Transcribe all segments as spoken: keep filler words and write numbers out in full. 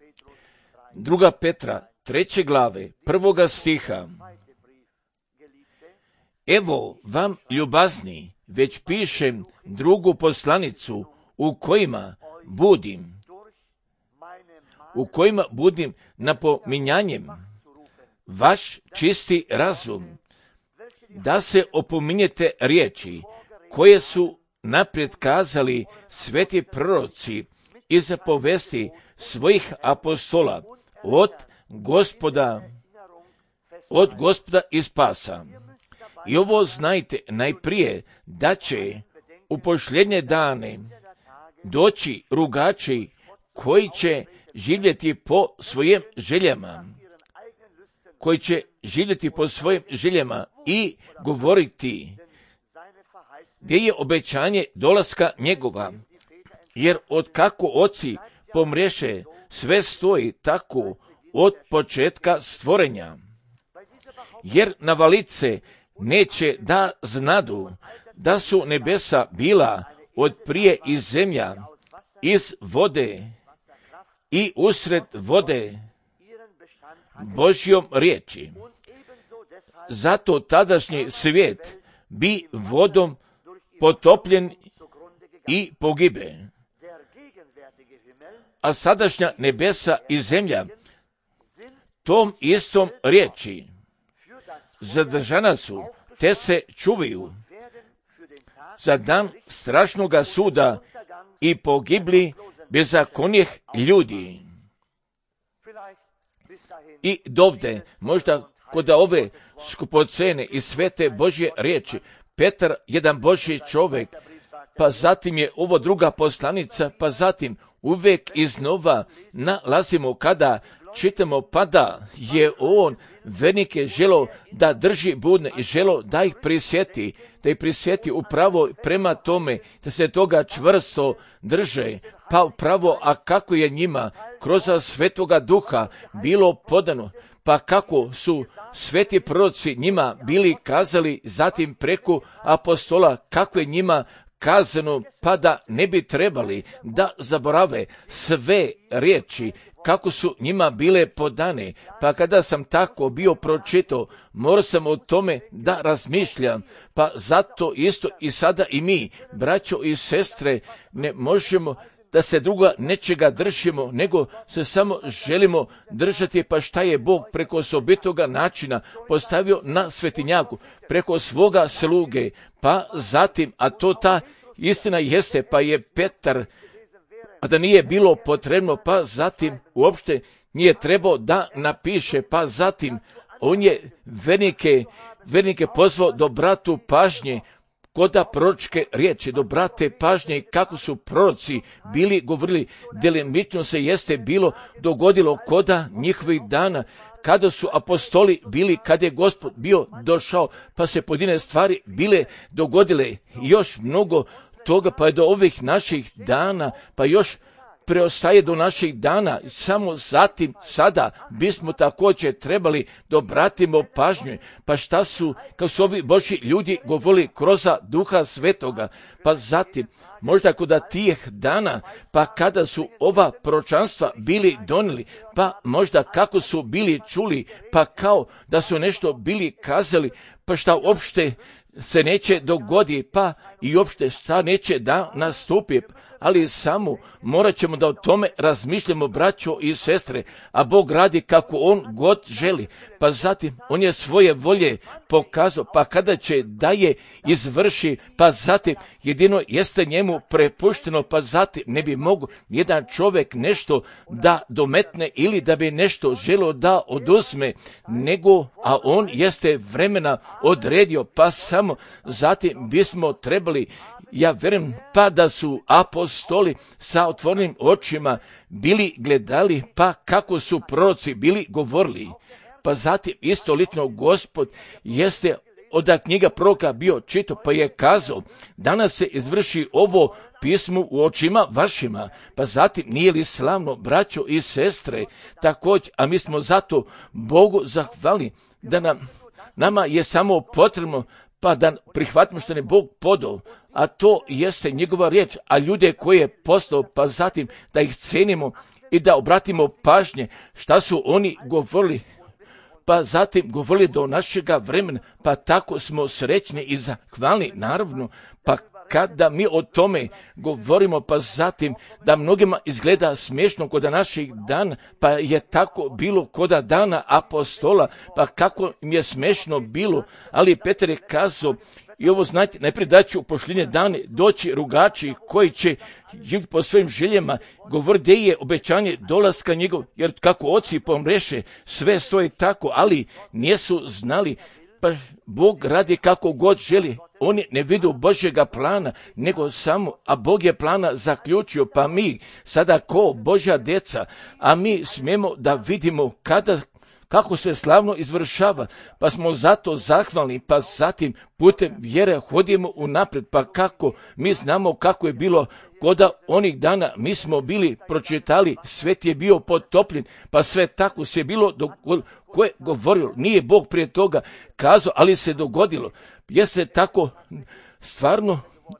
Druga Petra, treće glave, prvoga stiha. Evo vam, ljubazni, već pišem drugu poslanicu u kojima budim, u kojima budim napominjanjem vaš čisti razum, da se opominjete riječi koje su naprijed kazali sveti proroci i zapovesti svojih apostola od Gospoda, od Gospoda i spasa. I ovo znajte najprije, da će u posljednje dane doći rugači koji će živjeti po svojim željama, koji će živjeti po svojim željama i govoriti gdje je obećanje dolaska njegova. Jer od kako oci pomreše, sve stoji tako od početka stvorenja. Jer na valice neće da znadu da su nebesa bila od prije iz zemlja, iz vode i usred vode Božjom riječi. Zato tadašnji svijet bi vodom potopljen i pogibe. A sadašnja nebesa i zemlja tom istom riječi zadržana su, te se čuvaju za dan strašnoga suda i pogibli bezakonjih ljudi. I dovde, možda kod ove skupocene i svete Božje riječi, Petar, jedan Božji čovjek, pa zatim je ovo druga poslanica, pa zatim uvijek iznova nalazimo kada čitamo, pa da je on vernike želo da drži budne i želo da ih prisjeti, da ih prisjeti upravo prema tome, da se toga čvrsto drže, pa upravo, a kako je njima kroz Svetoga Duha bilo podano, pa kako su sveti proroci njima bili kazali, zatim preko apostola, kako je njima kazano, pa da ne bi trebali da zaborave sve riječi, kako su njima bile podane. Pa kada sam tako bio pročitao, morao sam o tome da razmišljam, pa zato isto i sada i mi, braćo i sestre, ne možemo da se druga nečega držimo, nego se samo želimo držati, pa šta je Bog preko osobitoga načina postavio na svetinjaku, preko svoga sluge, pa zatim, a to ta istina jeste, pa je Petar, a da nije bilo potrebno, pa zatim uopšte nije trebao da napiše, pa zatim on je vernike, vernike pozvao do bratu pažnje, koda proročke riječi, do brate pažnje kako su proroci bili govorili, delimično se jeste bilo dogodilo koda njihovih dana, kada su apostoli bili, kada je Gospod bio došao, pa se pojedine stvari bile dogodile, još mnogo toga, pa je do ovih naših dana, pa još preostaje do naših dana, samo zatim sada bismo također trebali da obratimo pažnju, pa šta su, kao su ovi Božji ljudi govorili kroz Duha Svetoga, pa zatim, možda kod tih dana, pa kada su ova proročanstva bili donijeli, pa možda kako su bili čuli, pa kao da su nešto bili kazali, pa šta uopšte se neće dogodi, pa i uopšte šta neće da nastupi, ali samo morat ćemo da o tome razmišljamo, braćo i sestre, a Bog radi kako On god želi, pa zatim On je svoje volje pokazao, pa kada će da je izvrši, pa zatim jedino jeste njemu prepušteno, pa zatim ne bi mogu jedan čovjek nešto da dometne ili da bi nešto želo da oduzme, nego, a On jeste vremena odredio, pa samo zatim bismo trebali, ja vjerujem, pa da su apostoli sa otvorenim očima bili gledali, pa kako su proroci bili govorili. Pa zatim isto lično Gospod jeste od knjiga proroka bio čito, pa je kazao, danas se izvrši ovo pismo u očima vašima, pa zatim nije li slavno, braćo i sestre, također, a mi smo zato Bogu zahvalni da nam, nama je samo potrebno pa da prihvatimo što je Bog podao, a to jeste njegova riječ, a ljude koje je poslao, pa zatim da ih cenimo i da obratimo pažnje šta su oni govorili, pa zatim govorili do našega vremena, pa tako smo srećni i zahvalni, naravno, pa kada mi o tome govorimo, pa zatim da mnogima izgleda smiješno kod naših dana, pa je tako bilo kod dana apostola, pa kako im je smiješno bilo, ali Petar je kazao, i ovo znajte, najprije da će u posljednje dane doći rugači koji će živjeti po svojim željama, govori gdje je obećanje dolaska njegov, jer kako oci pomreše, sve stoji tako, ali nisu znali, pa Bog radi kako god želi. Oni ne vidu Božjega plana, nego samo, a Bog je plana zaključio, pa mi sada ko Božja djeca, a mi smijemo da vidimo kada, kako se slavno izvršava, pa smo zato zahvalni, pa zatim putem vjere hodimo unaprijed, pa kako mi znamo kako je bilo kod onih dana, mi smo bili pročitali, svet je bio potopljen, pa sve tako se bilo dogodilo. Ko je govorilo? Nije Bog prije toga kazao, ali se dogodilo. Je se tako stvarno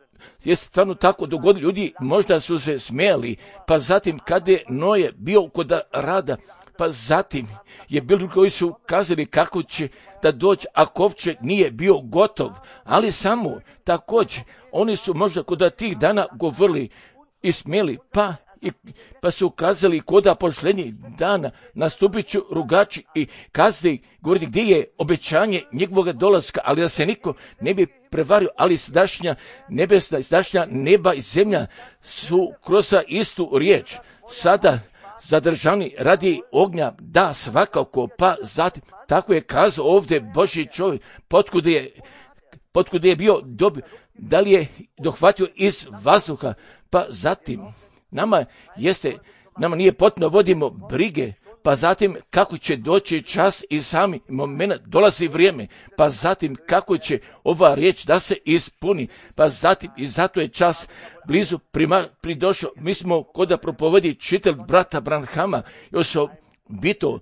je se stvarno tako dogodilo. Ljudi možda su se smijali, pa zatim kada je Noje bio kod rada, pa zatim je bilo koji su kazali kako će da doći, a kovčeg nije bio gotov, ali samo također oni su možda kod tih dana govorili i smjeli, pa I, pa su kazali koda posljednjih dana nastupit ću rugači i kazali, govoriti gdje je obećanje njegovog dolaska, ali da se niko ne bi prevario, ali sadašnja nebesna, sadašnja neba i zemlja su kroz istu riječ sada zadržani radi ognja, da svakako, pa zatim, tako je kazao ovdje Božji čovjek, potkud je, potkud je bio dobio, da li je dohvatio iz vazduha, pa zatim, Nama jeste, nama nije potrebno vodimo brige, pa zatim kako će doći čas i sami moment, dolazi vrijeme, pa zatim kako će ova riječ da se ispuni, pa zatim i zato je čas blizu prima, pridošao. Mi smo kod da propovedi čitel brata Branhama, još bito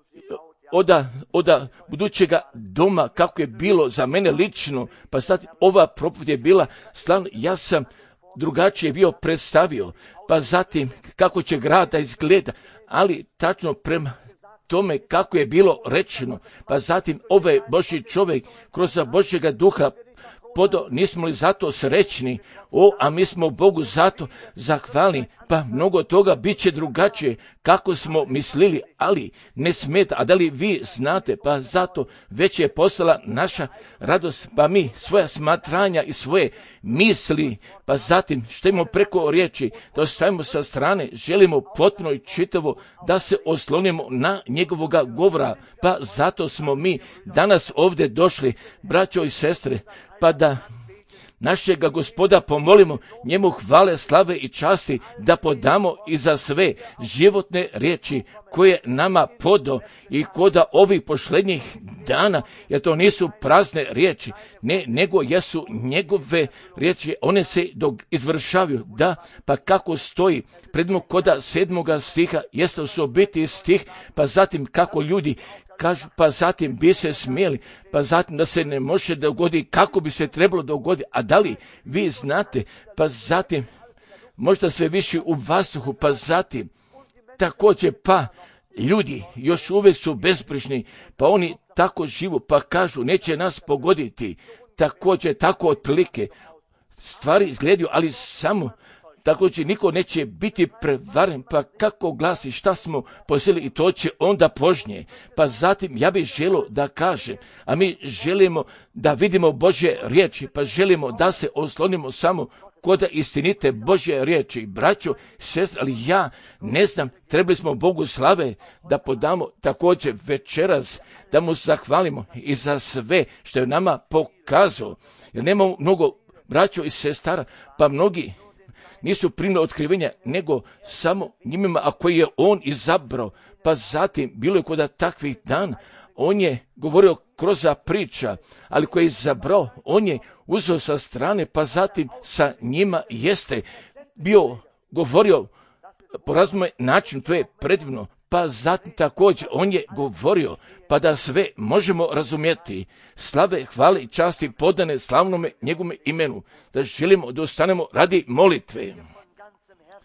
oda, oda budućega doma, kako je bilo za mene lično, pa zatim ova propoved je bila slavna, ja sam drugačije bio predstavio, pa zatim kako će grada izgleda, ali tačno prema tome kako je bilo rečeno, pa zatim ovaj Božji čovjek kroz Božjega duha podo, nismo li zato srećni, o, a mi smo Bogu zato zahvalni, pa mnogo toga bit će drugačije kako smo mislili, ali ne smeta, a da li vi znate, pa zato već je postala naša radost, pa mi svoja smatranja i svoje misli, pa zatim štajmo preko riječi, da ostavimo sa strane, želimo potpuno i čitavo da se oslonimo na njegovoga govora, pa zato smo mi danas ovdje došli, braćo i sestre, pa da našega Gospoda pomolimo, njemu hvale, slave i časti da podamo i za sve životne riječi koje nama podo i koda ovih posljednjih dana, jer to nisu prazne riječi, ne, nego jesu njegove riječi, one se dok izvršavaju, da, pa kako stoji predmo koda sedmoga stiha, jeste osobiti stih, pa zatim kako ljudi kažu, pa zatim bi se smijeli, pa zatim da se ne može dogoditi kako bi se trebalo dogoditi, a da li vi znate, pa zatim možda sve više u vazduhu, pa zatim također, pa ljudi još uvijek su bezbrižni, pa oni tako živu, pa kažu neće nas pogoditi, također tako otprilike stvari izgledaju, ali samo također niko neće biti prevaren, pa kako glasi šta smo posjeli i to će onda požnje. Pa zatim ja bih želio da kažem, a mi želimo da vidimo Božje riječi, pa želimo da se oslonimo samo kod istinite Božje riječi. Braćo, sestre, ali ja ne znam, trebali smo Bogu slave da podamo također večeras, da mu zahvalimo i za sve što je nama pokazao. Jer nema mnogo braćo i sestara, pa mnogi nisu primili otkrivenja, nego samo njima, a koji je on izabrao. Pa zatim, bilo je kod takvih dana, on je govorio kroz priča, ali koji je izabrao, on je uzeo sa strane, pa zatim sa njima jeste bio govorio po raznom načinu, to je predivno. Pa zatim također on je govorio, pa da sve možemo razumjeti. Slave, hvale i časti podane slavnome njegovome imenu, da želimo da ostanemo radi molitve.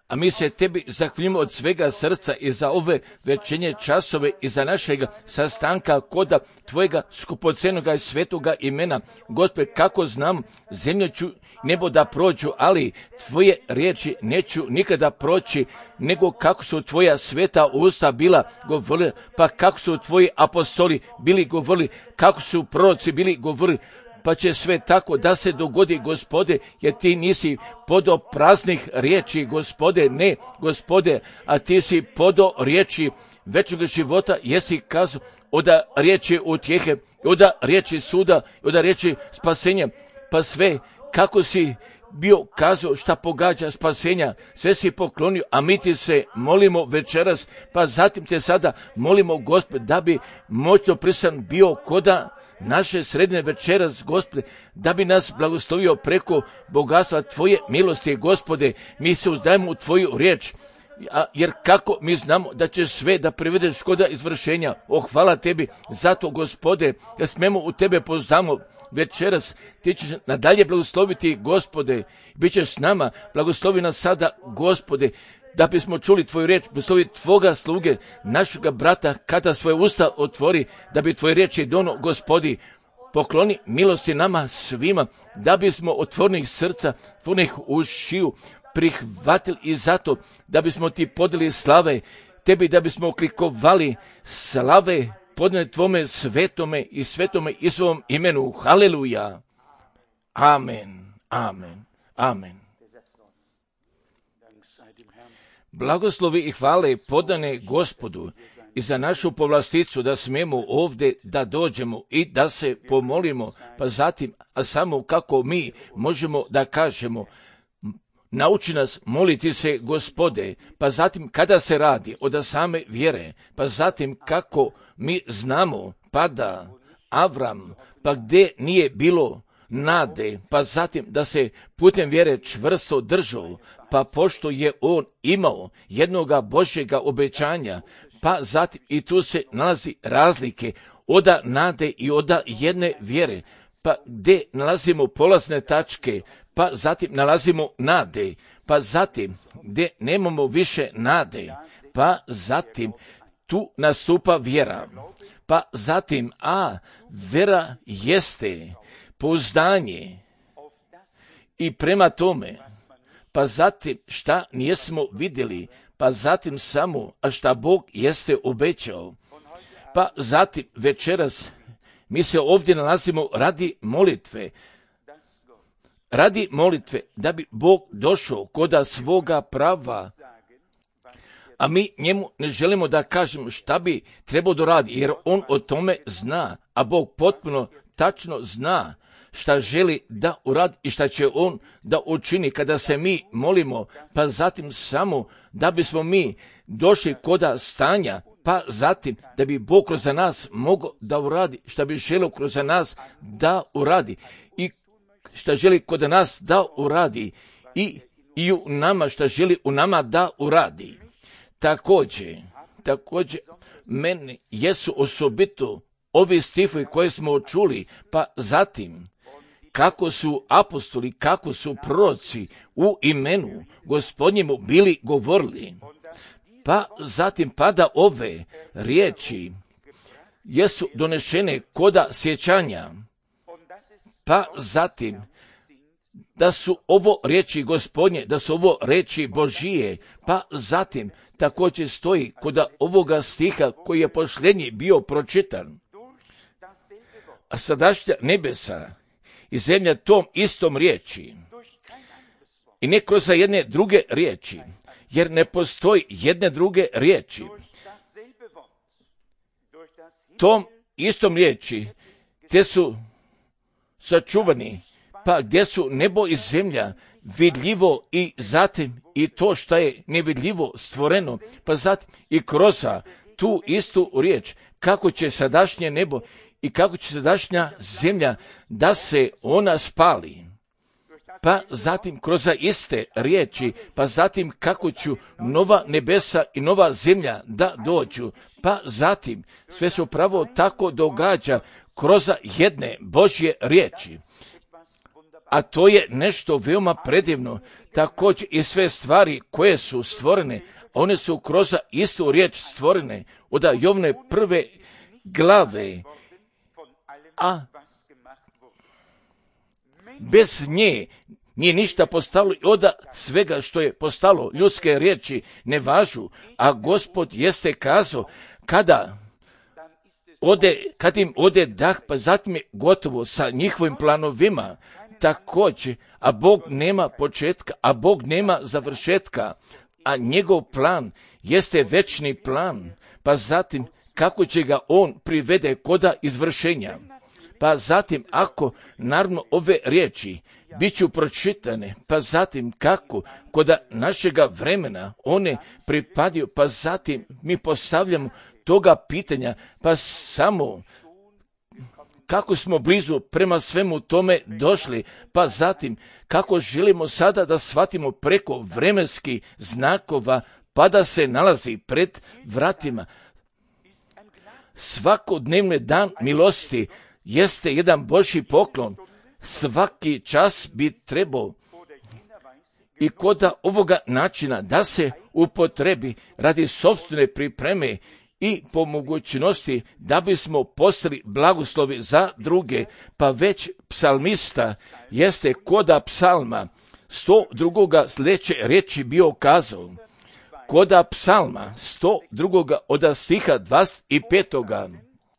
A mi se tebi zahvaljujemo od svega srca i za ove večernje časove i za našeg sastanka koda tvojega skupocenoga i svetoga imena. Gospode, kako znam, zemlju ću nebo da prođu, ali tvoje riječi neću nikada proći, nego kako su tvoja sveta usta bila govorili, pa kako su tvoji apostoli bili govorili, kako su proroci bili govorili, pa će sve tako da se dogodi, Gospode, jer ti nisi podo praznih riječi, Gospode, ne, Gospode, a ti si podo riječi večnog života, jesi kazao, oda riječi utjehe, oda riječi suda, oda riječi spasenja, pa sve kako si bio kazao šta pogađa spasenja, sve si poklonio, a mi ti se molimo večeras, pa zatim te sada molimo, Gospod, da bi moćno prisan bio koda naše srednje večeras, Gospode, da bi nas blagoslovio preko bogatstva tvoje milosti, Gospode. Mi se uzdajemo u tvoju riječ, a, jer kako mi znamo da ćeš sve da privedeš koda izvršenja. O, hvala tebi zato, Gospode, da smemo u tebe poznamo večeras. Ti ćeš nadalje blagosloviti, Gospode, bit ćeš s nama, blagoslovi nas sada, Gospode, da bismo čuli tvoju riječ, blagoslovi tvoga sluge, našega brata, kada svoje usta otvori, da bi tvoje riječi dono, Gospodi, pokloni milosti nama svima, da bismo otvornih srca, otvornih ušiju prihvatili i zato da bismo ti podeli slave, tebi da bismo oklikovali slave, podne tvome svetome i svetome i svom imenu. Haleluja. Amen. Amen. Amen. Blagoslovi i hvale podane Gospodu i za našu povlasticu da smemo ovdje da dođemo i da se pomolimo, pa zatim, a samo kako mi možemo da kažemo, nauči nas moliti se, Gospode, pa zatim kada se radi od same vjere, pa zatim kako mi znamo, pa da Avram, pa gdje nije bilo nade, pa zatim da se putem vjere čvrsto držao, pa pošto je on imao jednoga Božjega obećanja, pa zatim i tu se nalazi razlike oda nade i oda jedne vjere, pa gdje nalazimo polazne tačke, pa zatim nalazimo nade, pa zatim gdje nemamo više nade, pa zatim tu nastupa vjera, pa zatim, a vjera jeste pouzdanje i prema tome, pa zatim šta nijesmo vidjeli, pa zatim samo, a šta Bog jeste obećao, pa zatim večeras mi se ovdje nalazimo radi molitve, radi molitve da bi Bog došao koda svoga prava, a mi njemu ne želimo da kažemo šta bi trebao da radi, jer on o tome zna, a Bog potpuno tačno zna šta želi da uradi i šta će on da učini kada se mi molimo, pa zatim samo da bismo mi došli koda stanja, pa zatim da bi Bog kroz nas mogao da uradi šta bi želio kroz nas da uradi i šta želi kod nas da uradi i, i u nama šta želi u nama da uradi. Također, također meni jesu osobito ovi stihovi koje smo čuli, pa zatim kako su apostoli, kako su proroci u imenu Gospodnjemu bili govorili, pa zatim pada ove riječi jesu donešene koda sjećanja, pa zatim da su ovo riječi Gospodnje, da su ovo riječi Božije, pa zatim također stoji koda ovoga stiha koji je posljednji bio pročitan. A sadašnja nebesa i zemlja tom istom riječi i ne kroz jedne druge riječi, jer ne postoji jedne druge riječi. Tom istom riječi te su sačuvani, pa gdje su nebo i zemlja vidljivo i zatim i to što je nevidljivo stvoreno, pa zatim i kroz tu istu riječ kako će sadašnje nebo i kako će sadašnja zemlja da se ona spali, pa zatim kroz iste riječi, pa zatim kako ću nova nebesa i nova zemlja da dođu, pa zatim sve se upravo tako događa kroz jedne Božje riječi. a to je nešto veoma predivno. Također i sve stvari koje su stvorene, one su kroz istu riječ stvorene, od Jovne prve glave, a bez nje nije ništa postalo i od svega što je postalo, ljudske riječi ne važu, a Gospod jeste kazao, kada ode, kad im ode dah, pa zatim je gotovo sa njihovim planovima, također, a Bog nema početka, a Bog nema završetka, a njegov plan jeste večni plan, pa zatim kako će ga on privede koda izvršenja. Pa zatim ako naravno ove riječi bit ću pročitane, pa zatim kako koda našega vremena one pripadaju, pa zatim mi postavljamo toga pitanja, pa samo kako smo blizu prema svemu tome došli, pa zatim kako želimo sada da shvatimo preko vremenskih znakova, pa da se nalazi pred vratima. Svakodnevni dan milosti jeste jedan Božji poklon. Svaki čas bi trebao i koda ovoga načina da se upotrebi radi sopstvene pripreme i po mogućnosti da bismo postali blagoslovi za druge, pa već psalmista jeste koda psalma sto drugoga sljedeće riječi bio kazao. Koda psalma sto drugoga od stiha dvadeset petoga.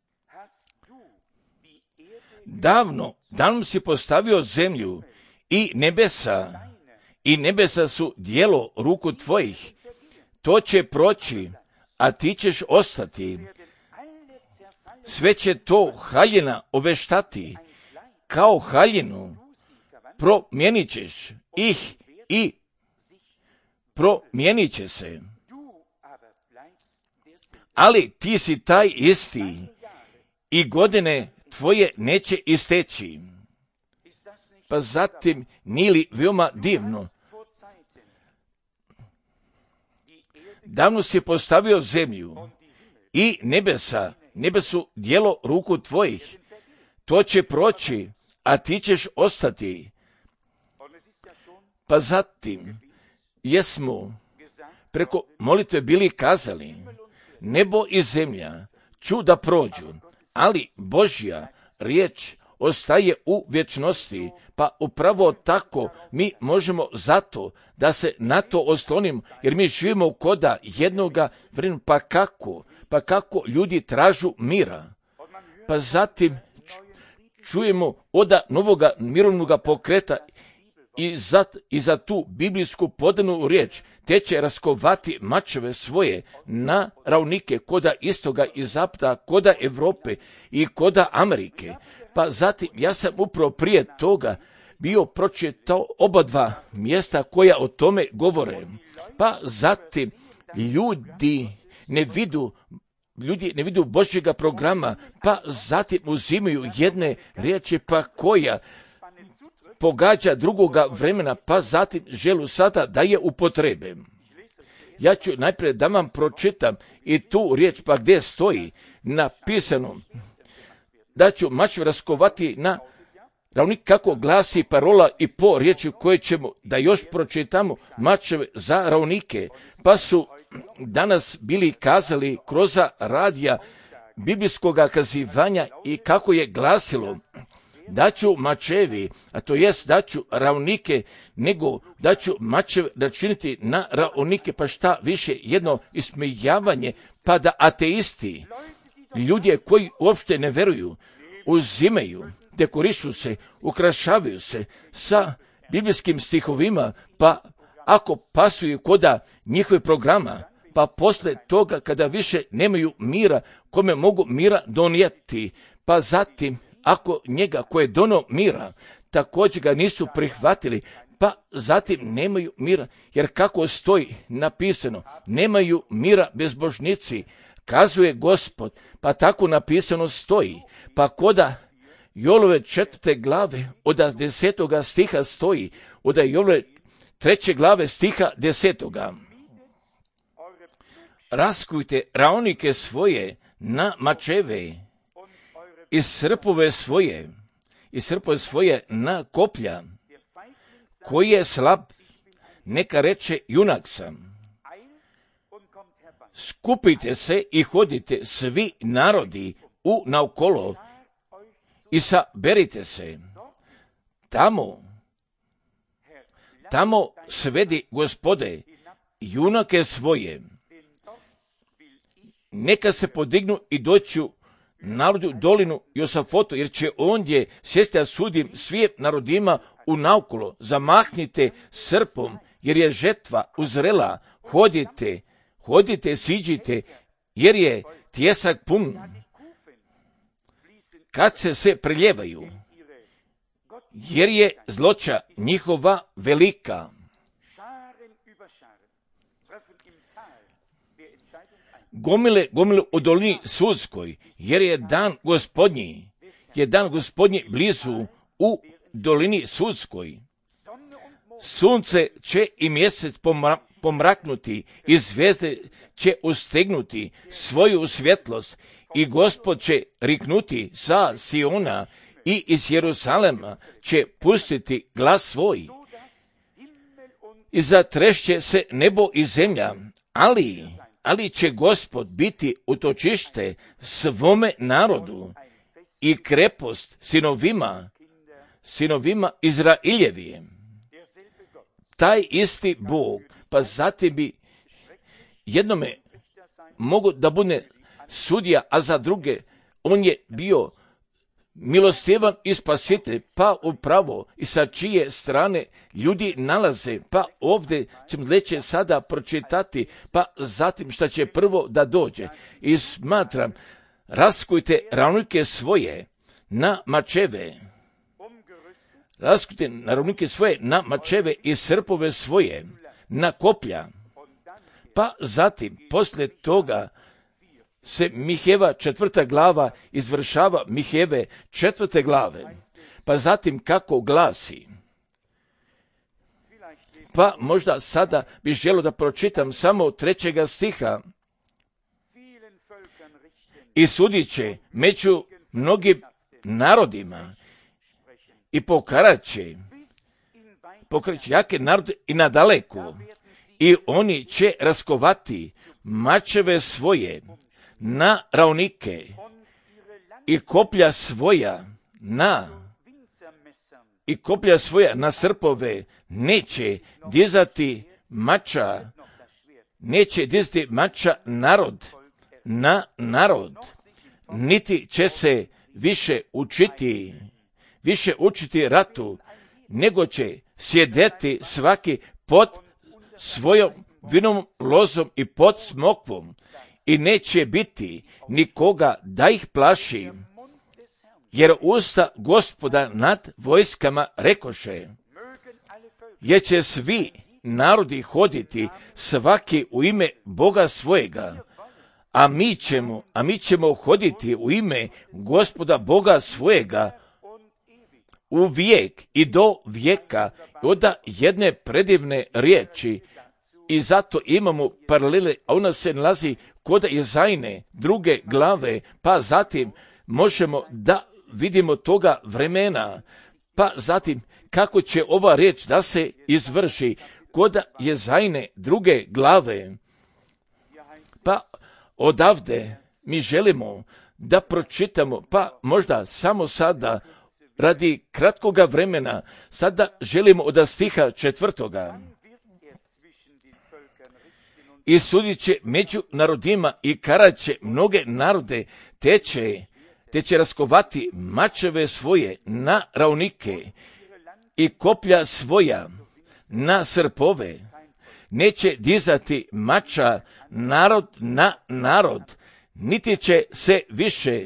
Davno, davno si postavio zemlju i nebesa, i nebesa su djelo ruku tvojih. To će proći, a ti ćeš ostati. Sve će to haljina oveštati, kao haljinu promijenit ćeš ih i promijenit će se. Ali ti si taj isti i godine tvoje neće isteći. Pa zatim nije li veoma divno? Davno si postavio zemlju i nebesa, nebesu djelo ruku tvojih. To će proći, a ti ćeš ostati. Pa zatim jesmo preko molitve bili kazali, nebo i zemlja ću da prođu, ali Božja riječ ostaje u vječnosti, pa upravo tako mi možemo zato da se na to oslonimo, jer mi živimo koda jednoga vremena, pa kako, pa kako ljudi tražu mira, pa zatim čujemo od novoga mirovnoga pokreta i za, i za tu biblijsku podanu riječ, te će raskovati mačeve svoje na ravnike koda istoga i zapada, koda Europe i koda Amerike. Pa zatim, ja sam upravo prije toga bio pročitao oba dva mjesta koja o tome govore. Pa zatim, ljudi ne vidu Ljudi ne vidu Božjega programa, pa zatim uzimaju jedne riječi, pa koja pogađa drugoga vremena, pa zatim želu sada da je upotrebe. Ja ću najprije da vam pročitam i tu riječ, pa gdje stoji napisano da ću mačeve raskovati na ravnik, kako glasi parola i po riječi koje ćemo da još pročitamo, mačeve za ravnike, pa su danas bili kazali kroz radija biblijskog kazivanja i kako je glasilo da ću mačevi, a to jest da ću ravnike, nego da ću mačeve načiniti na ravnike, pa šta više jedno ismijavanje, pa da ateisti, ljudi koji uopšte ne veruju, uzimaju, dekorišu se, ukrašavaju se sa biblijskim stihovima, pa ako pasuju koda njihove programa, pa posle toga kada više nemaju mira, kome mogu mira donijeti, pa zatim ako njega koje je dono mira, također ga nisu prihvatili, pa zatim nemaju mira, jer kako stoji napisano, nemaju mira bezbožnici, kazuje Gospod, pa tako napisano stoji, pa koda Jolove četvrte glave od desetoga stiha stoji, od Jolove treće glave stiha desetoga. Raskujte ravnike svoje na mačeve i srpove svoje, i srpove svoje na koplja. koji je slab, neka reče junak sam. Skupite se i hodite svi narodi u naokolo i saberite se. Tamo, tamo svedi Gospode junake svoje. Neka se podignu i doću narodu dolinu Josafotu, jer će ondje sjesti da sudim svim narodima u naokolo. Zamahnite srpom, jer je žetva uzrela. Hodite, hodite, siđite, jer je tjesak pun. Kad se se preljevaju, jer je zloća njihova velika. Gomile, gomile u dolini sudskoj, jer je dan Gospodnji, je dan Gospodnji blizu u dolini sudskoj. Sunce će i mjesec pomra, pomraknuti i zvijezde će ustegnuti svoju svjetlost i Gospod će riknuti sa Siona i iz Jerusalema će pustiti glas svoj. I zatrešće se nebo i zemlja, ali, ali će Gospod biti utočište svome narodu i krepost sinovima, sinovima Izrailjevijem. Taj isti Bog, pa zatim bi jednome mogu da bude sudija, a za druge on je bio milostivan i spasitelj, pa upravo i sa čije strane ljudi nalaze, pa ovdje ćemo leće sada pročitati, pa zatim šta će prvo da dođe. I smatram, raskujte ravnike svoje na mačeve, raskujte ravnike svoje na mačeve i srpove svoje na koplja, pa zatim poslije toga se Miheva četvrta glava izvršava Miheve četvrte glave. Pa zatim kako glasi? Pa možda sada bih želio da pročitam samo trećega stiha. I sudit će među mnogim narodima i pokarat će, pokarat će jake narode i nadaleko. I oni će raskovati mačeve svoje na ravnike i koplja svoja na i koplja svoja na srpove. Neće dizati mača, neće dizati mača narod na narod, niti će se više učiti, više učiti ratu, nego će sjedeti svaki pod svojom vinom lozom i pod smokvom. I neće biti nikoga da ih plaši, jer usta Gospoda nad vojskama rekoše, jer će svi narodi hoditi svaki u ime Boga svojega, a mi ćemo, a mi ćemo hoditi u ime Gospoda Boga svojega u vijek i do vijeka. Oda jedne predivne riječi i zato imamo paralele, a ona se nalazi kod Izajne druge glave, pa zatim možemo da vidimo toga vremena, pa zatim kako će ova riječ da se izvrši kod Izajne druge glave. Pa odavde mi želimo da pročitamo, pa možda samo sada radi kratkoga vremena, sada želimo od stiha četvrtoga. I sudit će među narodima i karat će mnoge narode, te će, te će raskovati mačeve svoje na ravnike i koplja svoja na srpove. Neće dizati mača narod na narod, niti će se više,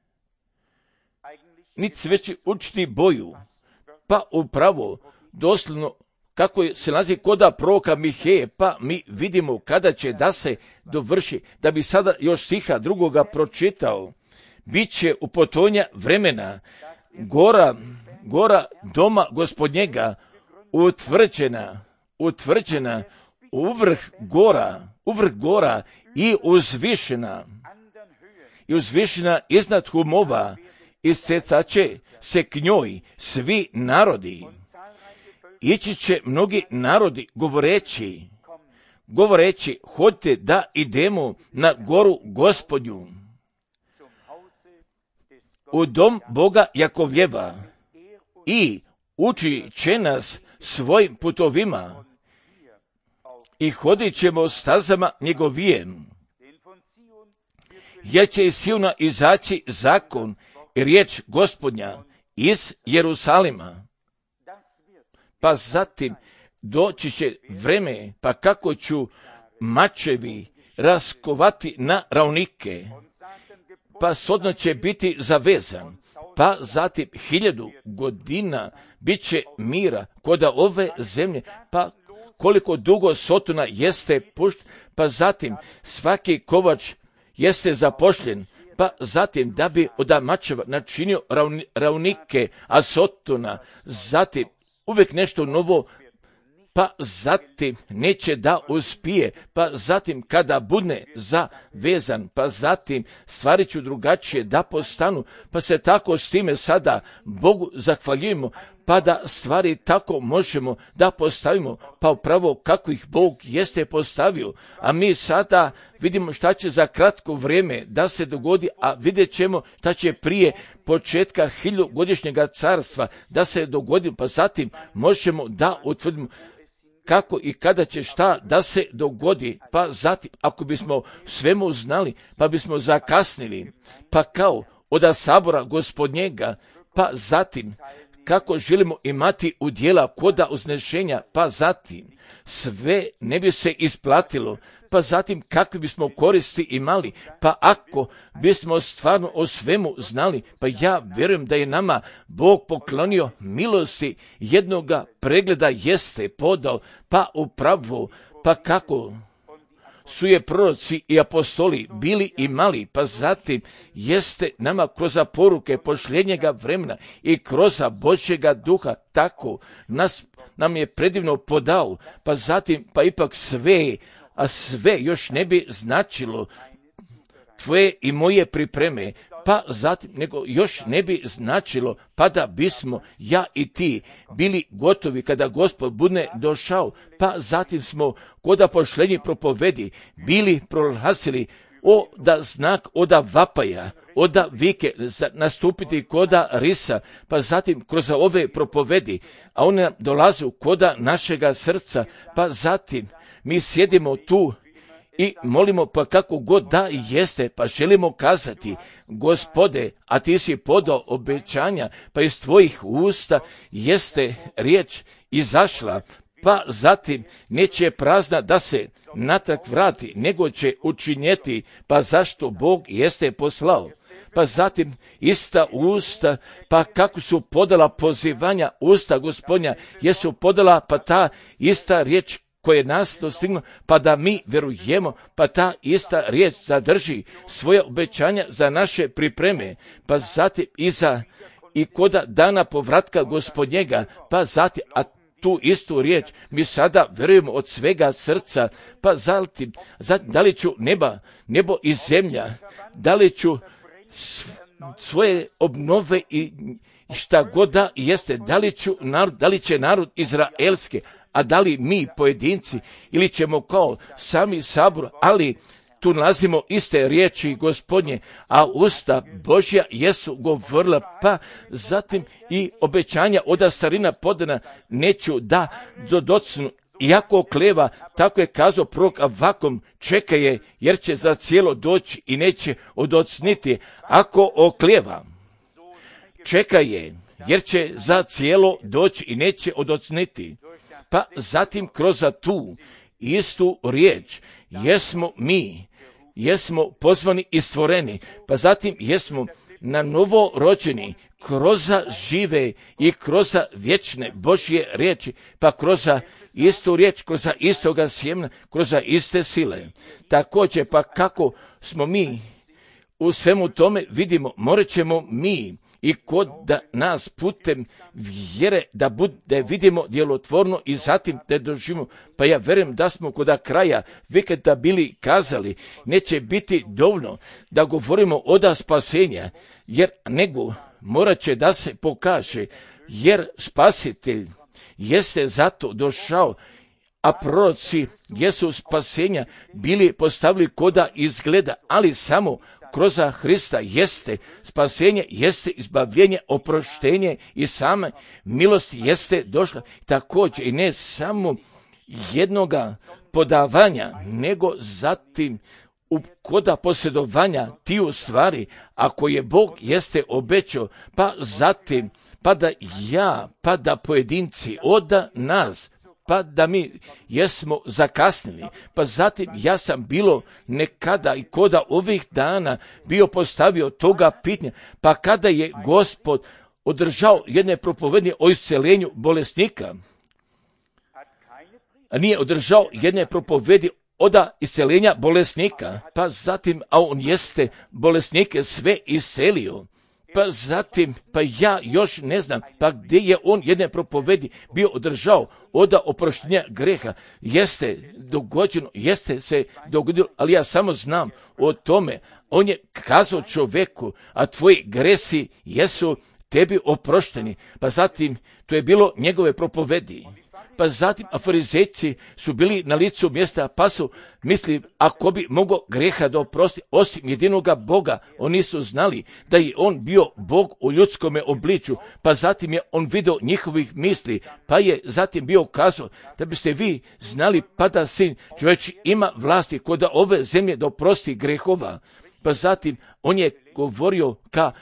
niti se već učiti boju. Pa upravo, doslovno, kako se nalazi koda proroka Miheje, pa mi vidimo kada će da se dovrši, da bi sada još stiha drugoga pročitao. Biće u potonja vremena gora, gora doma Gospodnjega utvrđena, utvrđena u vrh gora, u vrh gora i uzvišena, i uzvišena iznad humova, i scecat će se k njoj svi narodi ići će mnogi narodi govoreći, govoreći, hodite da idemo na goru Gospodnju, u dom Boga Jakovljeva, i uči će nas svojim putovima i hodit ćemo stazama njegovijem, jer će iz Siona izaći zakon i riječ Gospodnja iz Jerusalima. Pa zatim doći će vreme, pa kako ću mačevi raskovati na ravnike, pa sodno će biti zavezan, pa zatim hiljadu godina bit će mira kod ove zemlje, pa koliko dugo Sotona jeste pušt, pa zatim svaki kovač jeste zapošljen, pa zatim da bi od mačeva načinio ravni, ravnike, a Sotona, zatim uvijek nešto novo, pa zatim neće da uspije, pa zatim kada bude zavezan, pa zatim stvari ću drugačije da postanu, pa se tako s time sada Bogu zahvaljujemo, pa da stvari tako možemo da postavimo, pa upravo kako ih Bog jeste postavio. A mi sada vidimo šta će za kratko vrijeme da se dogodi, a vidjet ćemo šta će prije početka hiljugodišnjega carstva da se dogodi, pa zatim možemo da utvrdimo kako i kada će šta da se dogodi, pa zatim ako bismo svemu znali, pa bismo zakasnili, pa kao od sabora Gospodnjega, pa zatim kako želimo imati udjela koda uznešenja, pa zatim sve ne bi se isplatilo, pa zatim kakve bismo koristi imali, pa ako bismo stvarno o svemu znali, pa ja vjerujem da je nama Bog poklonio milosti, jednoga pregleda jeste podao, pa upravo, pa kako su je proroci i apostoli bili i mali, pa zatim jeste nama kroz poruke posljednjega vremena i kroz Božjega duha tako nas, nam je predivno podao, pa zatim pa ipak sve, a sve još ne bi značilo tvoje i moje pripreme, pa zatim nego još ne bi značilo pa da bismo ja i ti bili gotovi kada Gospod bude došao, pa zatim smo koda pošlenji propovedi bili proglasili o da znak oda vapaja, oda vike nastupiti koda risa, pa zatim kroz ove propovedi, a one nam dolaze koda našega srca, pa zatim mi sjedimo tu i molimo, pa kako god da jeste, pa želimo kazati, Gospode, a ti si podao obećanja, pa iz tvojih usta jeste riječ izašla, pa zatim neće prazna da se natrag vrati, nego će učinjeti, pa zašto Bog jeste poslao. Pa zatim ista usta, pa kako su podala pozivanja usta Gospodnja, jesu podala pa ta ista riječ koje nas dostignu, pa da mi vjerujemo, pa ta ista riječ zadrži svoje obećanja za naše pripreme, pa zatim i za i koda dana povratka Gospodnjega, pa zatim, a tu istu riječ mi sada vjerujemo od svega srca, pa zatim, zatim da li ću neba, nebo i zemlja, da li ću svoje obnove i šta god da jeste, da li, ću, da li će narod izraelski, a da li mi pojedinci ili ćemo kao sami sabor, ali tu nalazimo iste riječi Gospodnje, a usta Božja jesu govorila, pa zatim i obećanja od starina podana neću da dodocnu. Iako kleva, tako je kazao prorok Avakum, čeka je jer će za cijelo doći i neće odocniti. Ako oklijeva, čeka je jer će za cijelo doći i neće odocniti. Pa zatim kroz tu istu riječ jesmo mi, jesmo pozvani i stvoreni, pa zatim jesmo na novo rođeni kroz žive i kroz vječne Božje riječi, pa kroz istu riječ, kroz istoga sjemena, kroz iste sile. Također, pa kako smo mi u svemu tome vidimo, morat ćemo mi i kod da nas putem vjere da bude vidimo djelotvorno i zatim da doživimo. Pa ja vjerujem da smo kod kraja vikenda bili kazali, neće biti dovoljno da govorimo od spasenja, jer nego morat će da se pokaže, jer spasitelj Jeste zato došao, a proroci jesu spasenja bili postavili koda izgleda, ali samo kroz Hrista jeste spasenje, jeste izbavljenje, oproštenje i same milost jeste došla. Također i ne samo jednoga podavanja, nego zatim u koda posjedovanja tiju stvari, ako je Bog jeste obećao, pa zatim, pa da ja, pa da pojedinci, oda nas, pa da mi jesmo zakasnili, pa zatim ja sam bilo nekada i koda ovih dana bio postavio toga pitanja, pa kada je Gospod održao jedne propovednje o iscelenju bolesnika, a nije održao jedne propovedi oda iscelenja bolesnika, pa zatim, a on jeste bolesnike sve iscelio. Pa zatim, pa ja još ne znam, pa gdje je on jedne propovedi bio održao oda oproštenja greha, jeste dogođeno, jeste se dogodilo, ali ja samo znam o tome. On je kazao čoveku, a tvoji gresi jesu tebi oprošteni. Pa zatim, to je bilo njegove propovedi. Pa zatim, a farizejci su bili na licu mjesta, pa su mislili, ako bi mogao greha da oprosti osim jedinoga Boga, oni su znali da je on bio Bog u ljudskome obličju, pa zatim je on vidio njihovih misli, pa je zatim bio kazao da biste vi znali, pa da sin čovječi ima vlasti kod ove zemlje da oprosti grehova. Pa zatim on je govorio ka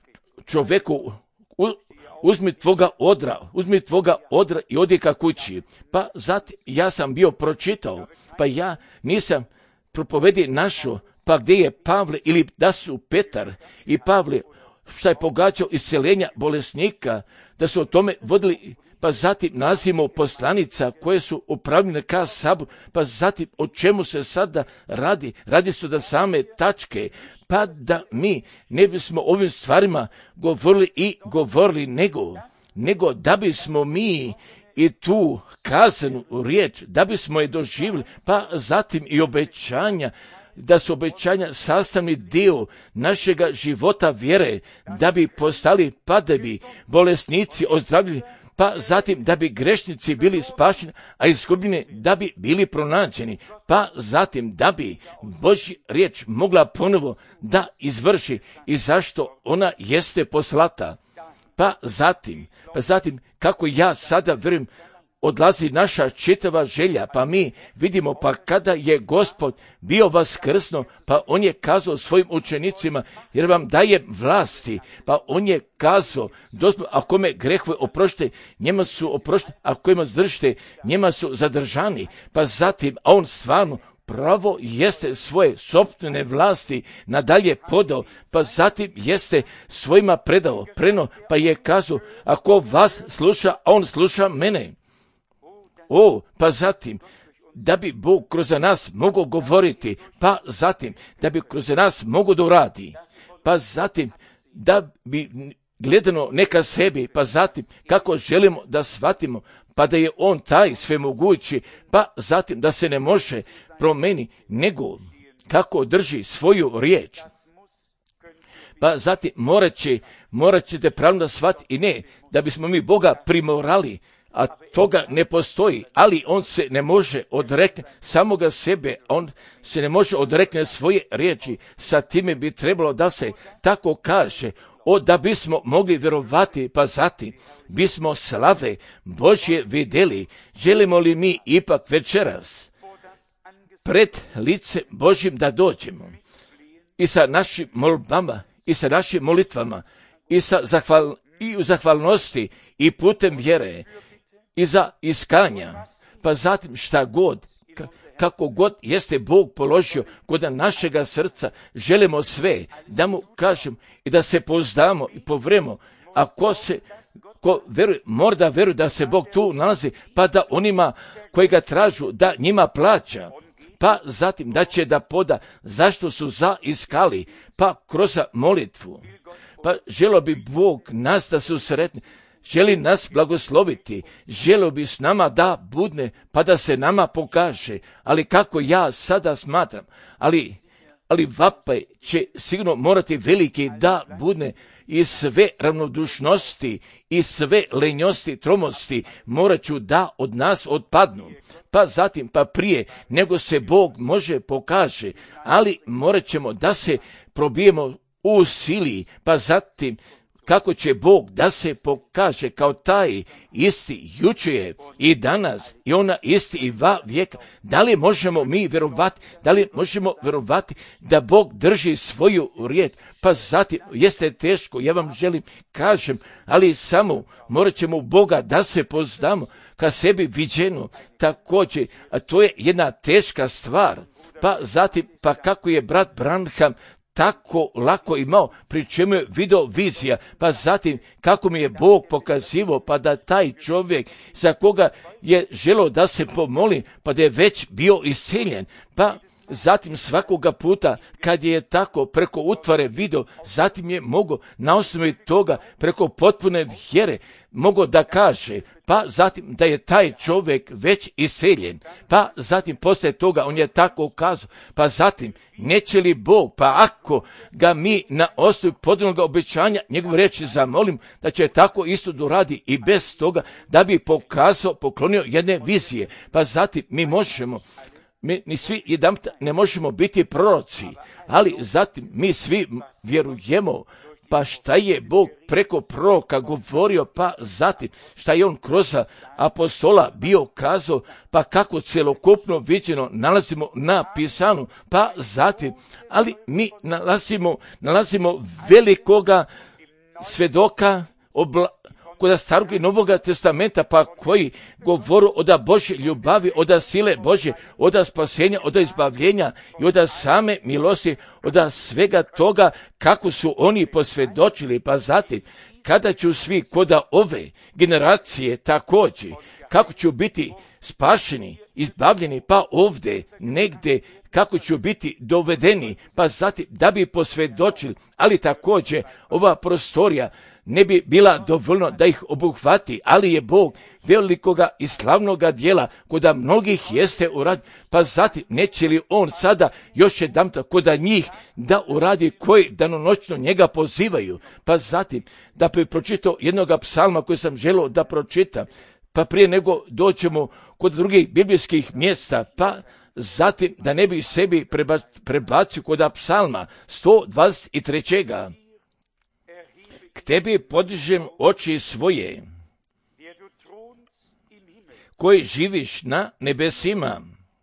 čovjeku, u, uzmi tvoga odra, uzmi tvoga odra i odi ka kući. Pa zatim ja sam bio pročitao, pa ja nisam propovedi našao, pa gdje je Pavle ili da su Petar i Pavle, šta je pogađao isceljenja bolesnika, da su o tome vodili, pa zatim nazimo poslanica koje su upravljene ka saboru, pa zatim o čemu se sada radi, radi se da same tačke, pa da mi ne bismo ovim stvarima govorili i govorili, nego, nego da bismo mi i tu kazanu riječ, da bismo je doživjeli, pa zatim i obećanja, da su obećanja sastavni dio našega života vjere, da bi postali, pa da bi bolesnici ozdravljeni, pa zatim da bi grešnici bili spašeni, a izgubljeni da bi bili pronađeni, pa zatim da bi Božja riječ mogla ponovo da izvrši i zašto ona jeste poslata. Pa zatim, pa zatim kako ja sada vjerujem, odlazi naša čitava želja, pa mi vidimo, pa kada je Gospod bio vaskrsno, pa on je kazao svojim učenicima, jer vam daje vlasti, pa on je kazao, doslovno, a kome grehove oprošte, njima su oprošteni, a kojima zdržite, njima su zadržani, pa zatim, a on stvarno pravo jeste svoje sopstvene vlasti nadalje podao, pa zatim jeste svojima predao, preno, pa je kazao, ako vas sluša, a on sluša mene. O, pa zatim, da bi Bog kroz nas mogao govoriti, pa zatim, da bi kroz nas mogao da uradi, pa zatim, da bi gledano neka sebi, pa zatim, kako želimo da shvatimo, pa da je on taj svemogući, pa zatim da se ne može promeni, nego kako drži svoju riječ. Pa zatim, morat, će, morat ćete pravno da shvatiti i ne, da bismo mi Boga primorali, a toga ne postoji, ali on se ne može odrekne samoga sebe, on se ne može odrekne svoje riječi, sa time bi trebalo da se tako kaže, o da bismo mogli vjerovati, pa zatim bismo slave Božje vidjeli. Želimo li mi ipak večeras pred lice Božjim da dođemo i sa našim molbama i sa našim molitvama i, sa zahval, i u zahvalnosti i putem vjere i za iskanja, pa zatim šta god, kako god jeste Bog položio kod našega srca, želimo sve da mu kažemo i da se pouzdamo i povremo, a ko se ko veruje, mora da veruje da se Bog tu nalazi, pa da onima koji ga tražu, da njima plaća, pa zatim da će da poda zašto su zaiskali, pa kroz molitvu. Pa želo bi Bog nas da su sretni, želi nas blagosloviti, želio bi s nama da budne, pa da se nama pokaže, ali kako ja sada smatram, ali, ali vapaj će sigurno morati veliki da bude i sve ravnodušnosti i sve lenjosti, tromosti morat ću da od nas odpadnu. Pa zatim, pa prije nego se Bog može pokaže, ali morat ćemo da se probijemo u sili, pa zatim kako će Bog da se pokaže kao taj isti jučer i danas i ona isti i va vijeka. Da li možemo mi vjerovati, da li možemo vjerovati da Bog drži svoju riječ? Pa zatim, jeste teško, ja vam želim kažem, ali samo morat ćemo u Boga da se poznamo ka sebi viđeno također, a to je jedna teška stvar. Pa zatim, pa kako je brat Branham tako lako imao, pri čemu je video vizija, pa zatim kako mi je Bog pokazivao, pa da taj čovjek za koga je želio da se pomoli, pa da je već bio isceljen, pa zatim svakoga puta kad je tako preko utvare video, zatim je mogao na osnovi toga preko potpune vjere mogao da kaže, pa zatim da je taj čovjek već iseljen, pa zatim poslije toga on je tako kazao, pa zatim neće li Bog, pa ako ga mi na osnovi podrenog obećanja njegove riječi zamolim da će tako isto doradi i bez toga da bi pokazao, poklonio jedne vizije, pa zatim mi možemo Mi ni svi jedan ne možemo biti proroci, ali zatim mi svi vjerujemo, pa šta je Bog preko proroka govorio, pa zatim šta je on kroz apostola bio kazao, pa kako celokupno viđeno nalazimo na pisanu, pa zatim, ali mi nalazimo, nalazimo velikoga svedoka obla, kod starog i novoga testamenta, pa koji govoru od Božje ljubavi, od sile Božje, od spasenja, od izbavljenja i od same milosti, od svega toga kako su oni posvjedočili, pa zatim kada ću svi kod ove generacije također, kako ću biti spašeni, izbavljeni, pa ovdje negdje kako ću biti dovedeni, pa zatim da bi posvjedočili, ali također ova prostorija ne bi bila dovoljno da ih obuhvati, ali je Bog velikoga i slavnoga dijela koda mnogih jeste uradi, pa zatim neće li on sada još jedan koda njih da uradi koji danonoćno njega pozivaju, pa zatim da bi pročitao jednoga psalma koji sam želio da pročitam, pa prije nego doćemo kod drugih biblijskih mjesta, pa zatim da ne bi sebi prebacio kod psalma sto dvadeset tri. K tebi podižem oči svoje, koji živiš na nebesima,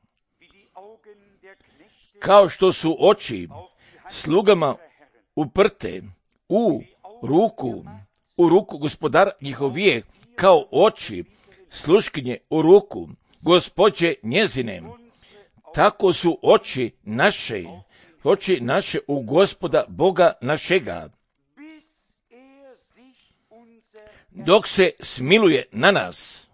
kao što su oči slugama uprte u ruku, u ruku gospodar njihovije, kao oči sluškinje u ruku Gospođe njezine, tako su oči naše, oči naše u Gospoda Boga našega, dok se smiluje na nas,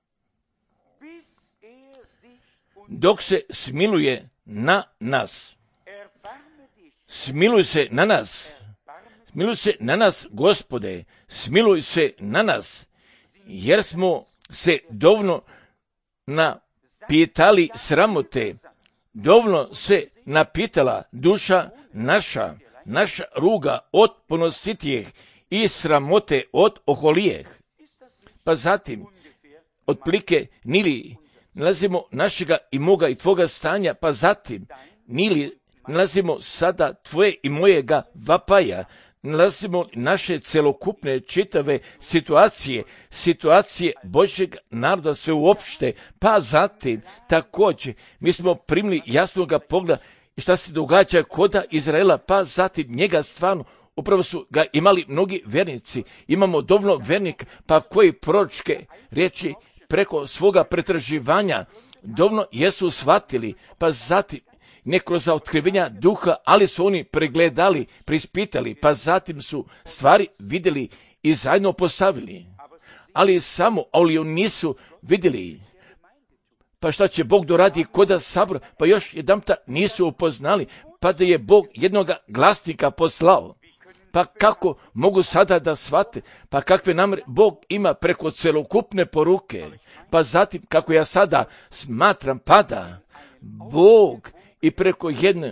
dok se smiluje na nas, smiluj se na nas, smiluj se na nas, Gospode, smiluj se na nas, jer smo se dovoljno napitali sramote, dovoljno se napitala duša naša, naša ruga od ponositijeh i sramote od oholijeh. Pa zatim, otplike, nili nalazimo našega i moga i tvoga stanja, pa zatim, nili nalazimo sada tvoje i mojega vapaja, nalazimo naše celokupne čitave situacije, situacije Božjeg naroda sve uopšte, pa zatim također mi smo primili jasnoga pogleda i šta se događa koda Izraela, pa zatim njega stvarno upravo su ga imali mnogi vernici, imamo dovoljno vernika, pa koji proročke riječi preko svoga pretraživanja dovoljno jesu shvatili, pa zatim ne kroz otkrivenja duha, ali su oni pregledali, prispitali, pa zatim su stvari vidjeli i zajedno postavili. Ali samo, ali oni nisu vidjeli. Pa šta će Bog doradi koda sabora? Pa još jedanputa nisu upoznali, pa da je Bog jednoga glasnika poslao. Pa kako mogu sada da shvate? Pa kakve namere Bog ima preko celokupne poruke? Pa zatim, kako ja sada smatram, pada Bog i preko jedne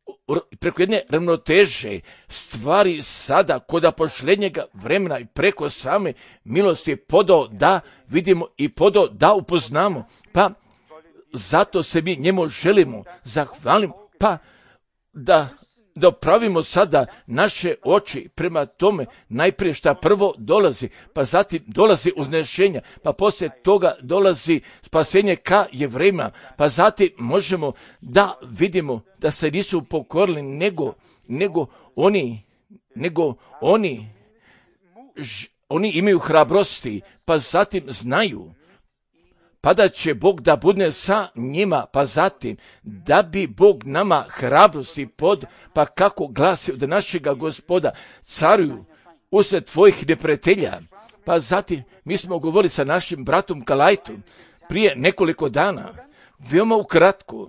preko jedne ravnoteže stvari sada kod pošlednjega vremena i preko same milosti podao da vidimo i podao da upoznamo, pa zato se mi njemu želimo zahvalimo, pa da da opravimo sada naše oči prema tome, najprije šta prvo dolazi, pa zatim dolazi uznešenja, pa poslije toga dolazi spasenje ka Jevrejima, pa zatim možemo da vidimo da se nisu pokorili, nego, nego oni, nego oni, ž, oni imaju hrabrosti, pa zatim znaju pa da će Bog da bude sa njima, pa zatim da bi Bog nama hrabrosti pod, pa kako glasi od našega Gospoda, caruju usred tvojih neprijatelja. Pa zatim mi smo govorili sa našim bratom Kalajtom prije nekoliko dana, veoma ukratko.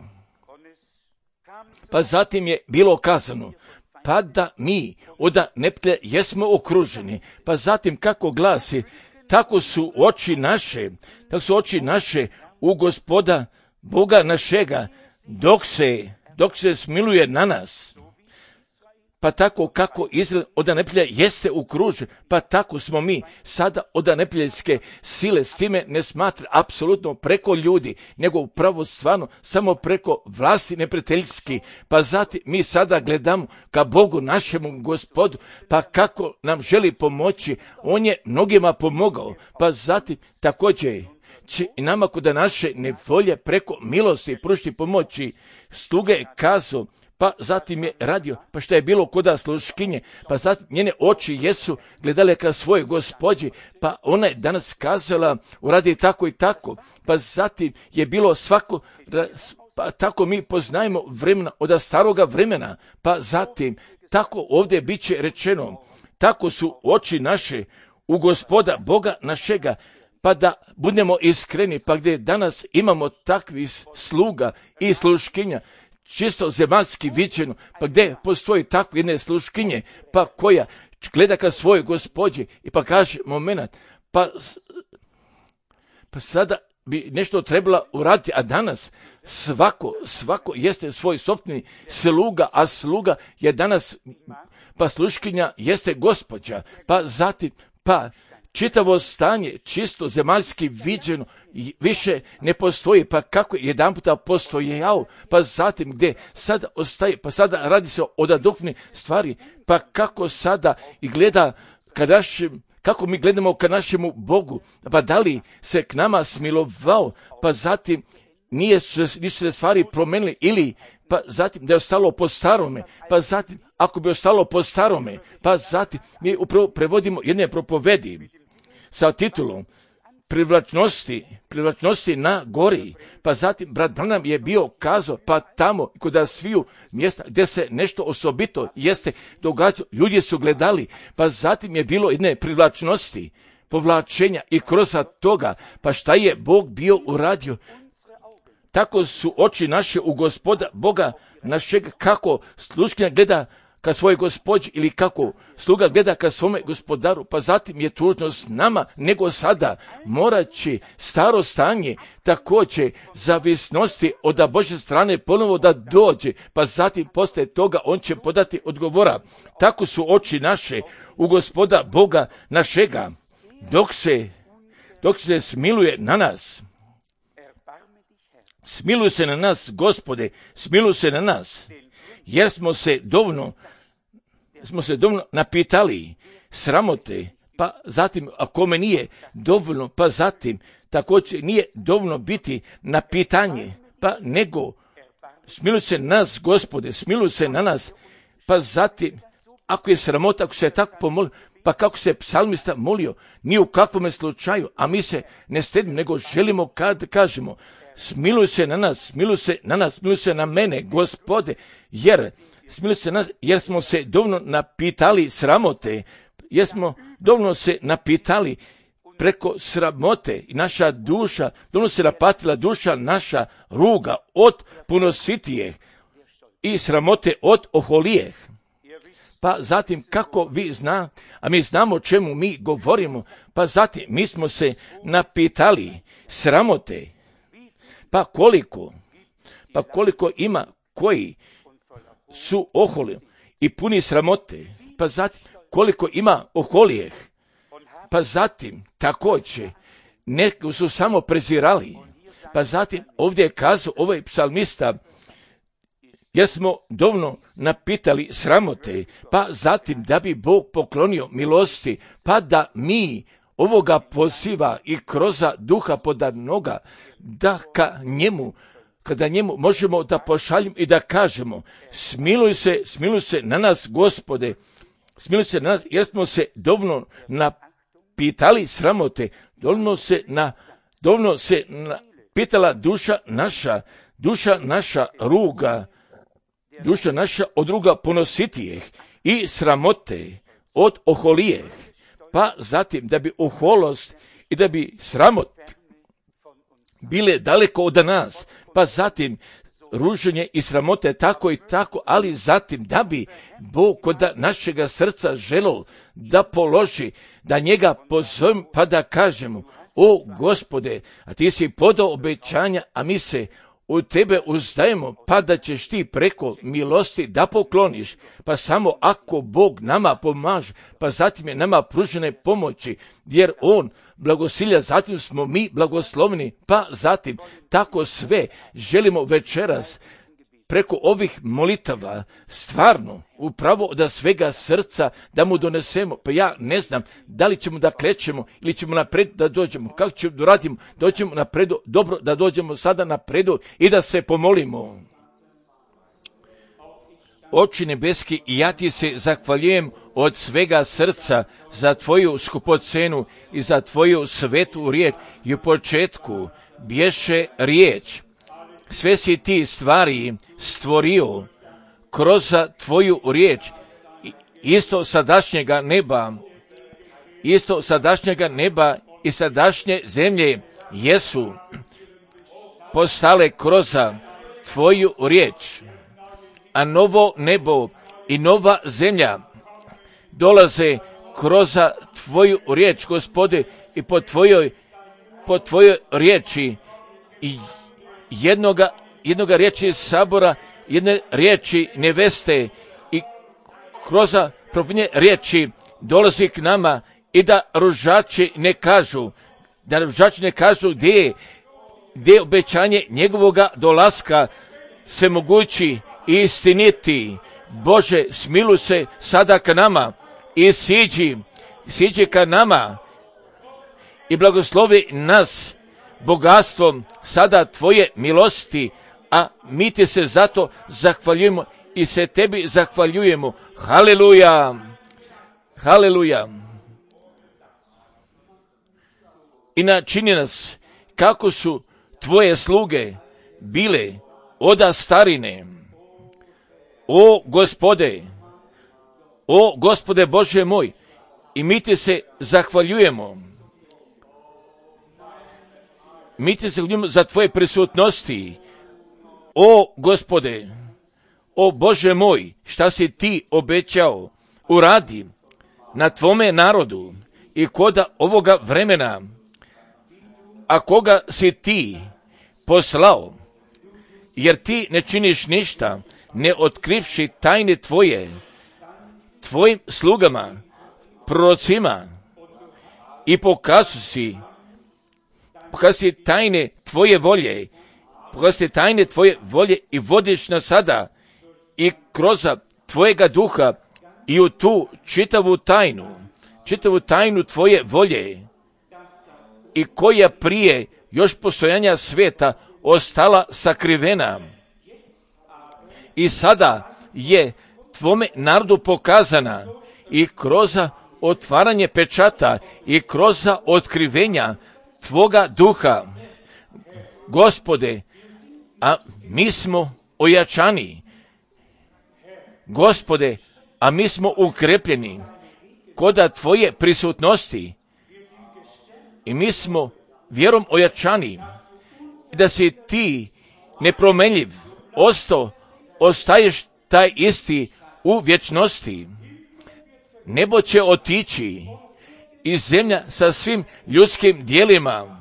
Pa zatim je bilo kazano, pa da mi od neprijatelja jesmo okruženi, pa zatim kako glasi, tako su oči naše, tako su oči naše u Gospoda, Boga našega, dok se, dok se smiluje na nas. Pa tako kako Izrael od neprijatelja jeste okružen, pa tako smo mi sada od neprijateljske sile, s time ne smatra apsolutno preko ljudi, nego upravo stvarno samo preko vlasti neprijateljski. Pa zatim mi sada gledamo ka Bogu našemu Gospodu, pa kako nam želi pomoći, on je mnogima pomogao, pa zatim također će i nama kod naše nevolje preko milosti pružiti pomoći. Sluge je kazao, pa zatim je radio, pa što je bilo koda sluškinje, pa zatim njene oči jesu gledale ka svojoj Gospođi, pa ona je danas kazala, uradi tako i tako, pa zatim je bilo svako, pa tako mi poznajemo vremena od staroga vremena, pa zatim tako ovdje bit će rečeno, tako su oči naše u Gospoda Boga našega, pa da budemo iskreni, pa gdje danas imamo takvih sluga i sluškinja, čisto zemaljski viđeno, pa gdje postoji takve jedne sluškinje, pa koja gleda ka svojoj Gospođi i pa kaže, moment, pa, pa sada bi nešto trebala uraditi, a danas svako, svako jeste svoj sopstveni sluga, a sluga je danas, pa sluškinja jeste Gospođa, pa zatim, pa čitavo stanje, čisto zemaljski viđeno, više ne postoji, pa kako jedan puta postojao, pa zatim gdje sada ostaje, pa sada radi se o duhovnim stvari, pa kako sada i gleda ka našem, kako mi gledamo ka našemu Bogu, pa da li se k nama smilovao, pa zatim nije se, nisu se stvari promenili, ili pa zatim da je ostalo po starome, pa zatim ako bi ostalo po starome, pa zatim mi upravo prevodimo jedne propovedi sa titulom privlačnosti, privlačnosti na gori, pa zatim brat Branham je bio kazao, pa tamo kod sviju mjesta gdje se nešto osobito jeste događalo, ljudi su gledali, pa zatim je bilo jedne privlačnosti, povlačenja i kroz toga, pa šta je Bog bio uradio, tako su oči naše u Gospoda Boga našeg, kako sluškinja gleda ka svojoj Gospođi ili kako sluga gleda ka svome Gospodaru, pa zatim je tužno s nama nego sada, morat će staro stanje također zavisnosti od Božje strane ponovo da dođe, pa zatim poslije toga on će podati odgovora. Tako su oči naše u Gospoda Boga našega, dok se, dok se smiluje na nas. Smiluj se na nas, Gospode, smiluj se na nas, jer smo se dovoljno, smo se dovoljno napitali sramote, pa zatim, a kome nije dovoljno, pa zatim, također nije dovoljno biti na pitanje, pa nego, smiluj se na nas, Gospode, smiluj se na nas, pa zatim, ako je sramota, ako se je tako pomolio, pa kako se psalmista molio, ni u kakvom slučaju, a mi se ne stedimo, nego želimo kad kažemo, smiluj se na nas, smiluj se na nas, smiluj se na mene, Gospode, jer, smiluj se na nas, jer smo se dovoljno napitali sramote, jer smo dovoljno se napitali preko sramote i naša duša, dovoljno se napatila duša naša ruga od punositije i sramote od oholijeh. Pa zatim kako vi zna, a mi znamo o čemu mi govorimo, pa zatim mi smo se napitali sramote. Pa koliko, pa koliko ima koji su oholi i puni sramote, pa zatim koliko ima oholijeh, pa zatim također neki su samo prezirali, pa zatim ovdje je kazao ovaj psalmista, jer smo dovoljno napitali sramote, pa zatim da bi Bog poklonio milosti, pa da mi ovoga poziva i kroz duha podarnoga, da ka njemu, kada njemu možemo da pošaljemo i da kažemo, smiluj se, smiluj se na nas, Gospode, smiluj se na nas, jer smo se dovoljno napitali sramote, dovoljno se na, dovoljno se napitala duša naša, duša naša ruga, duša naša od druga ponositijeh i sramote od oholijeh, pa zatim da bi oholost i da bi sramot bile daleko od nas, pa zatim ruženje i sramote tako i tako, ali zatim da bi Bog kod našega srca želio da položi, da njega pozovem pa da kažemo, o Gospode, a ti si podao obećanja, a mi se u tebe uzdajemo, pa da ćeš ti preko milosti da pokloniš, pa samo ako Bog nama pomaže, pa zatim je nama pružene pomoći, jer On blagosilja, zatim smo mi blagoslovni, pa zatim tako sve želimo večeras preko ovih molitava stvarno upravo od svega srca da mu donesemo. Pa ja ne znam da li ćemo da klećemo ili ćemo napred da dođemo, kako ćemo da radimo, dođemo napredu, dobro da dođemo sada napredu i da se pomolimo. Oče nebeski, i ja ti se zahvaljujem od svega srca za tvoju skupocenu i za tvoju svetu riječ. I u početku bješe riječ. Sve si ti stvari stvorio kroz tvoju riječ, isto sadašnjega neba, isto sadašnjega neba i sadašnje zemlje jesu postale kroz tvoju riječ, a novo nebo i nova zemlja dolaze kroz tvoju riječ, Gospode, i po tvojoj, po tvojoj riječi i jednoga, jednoga riječi sabora, jedne riječi neveste i kroz profinje riječi dolazi k nama i da ružači ne kažu, da ružači ne kažu gdje je, gdje je obećanje njegovoga dolaska se mogući i istiniti. Bože, smiluj se sada k nama i siđi, siđi ka nama i blagoslovi nas bogatstvom sada tvoje milosti, a mi ti se zato zahvaljujemo i se tebi zahvaljujemo. Haleluja! Haleluja! I načini nas kako su tvoje sluge bile oda starine. O Gospode, o Gospode Bože moj, i mi ti se zahvaljujemo. Mi ti se zahvaljujemo za tvoje prisutnosti. O Gospode, o Bože moj, šta si ti obećao, uradi na tvome narodu i koda ovoga vremena, a koga si ti poslao, jer ti ne činiš ništa, ne otkrivši tajne tvoje, tvojim slugama, prorocima, i pokazu si, pokazu si tajne tvoje volje, pokazu si tajne tvoje volje i vodiš nas sada i kroz tvojega duha i u tu čitavu tajnu, čitavu tajnu tvoje volje, i koja prije još postojanja sveta ostala sakrivena. I sada je tvome narodu pokazana i kroz otvaranje pečata i kroz otkrivenja tvoga duha. Gospode, a mi smo ojačani. Gospode, a mi smo ukrepljeni koda tvoje prisutnosti i mi smo vjerom ojačani da si ti nepromenljiv, ostao, ostaješ taj isti u vječnosti. Nebo će otići i zemlja sa svim ljudskim dijelima,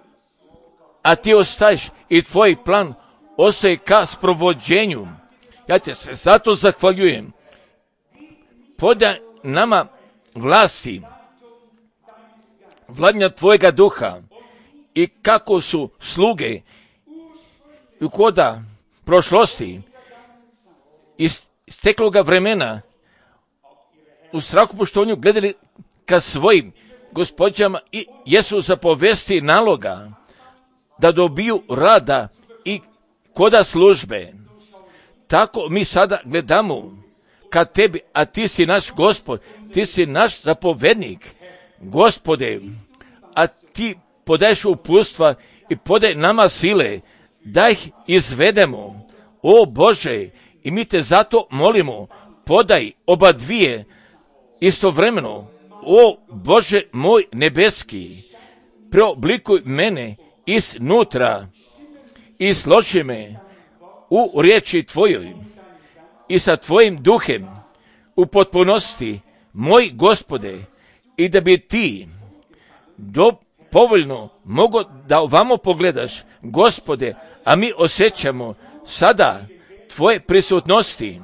a ti ostaješ i tvoj plan ostaje ka sprovođenju. Ja te se zato zahvaljujem. Podaj nama vlasti, vladnja tvojega duha i kako su sluge u koda prošlosti iz stekloga vremena u strahu poštovanju gledali ka svojim gospođama i jesu zapovesti naloga da dobiju rada i koda službe. Tako mi sada gledamo ka tebi, a ti si naš Gospod, ti si naš zapovednik, Gospode, a ti podaješ uputstva i podaj nama sile da ih izvedemo. O Bože, i mi te zato molimo, podaj oba dvije istovremeno. O Bože moj nebeski, preoblikuj mene iznutra i složi me u riječi tvojoj i sa tvojim duhem u potpunosti, moj Gospode, i da bi ti do povoljno mogo da ovamo pogledaš, Gospode, a mi osjećamo sada tvoje prisutnosti.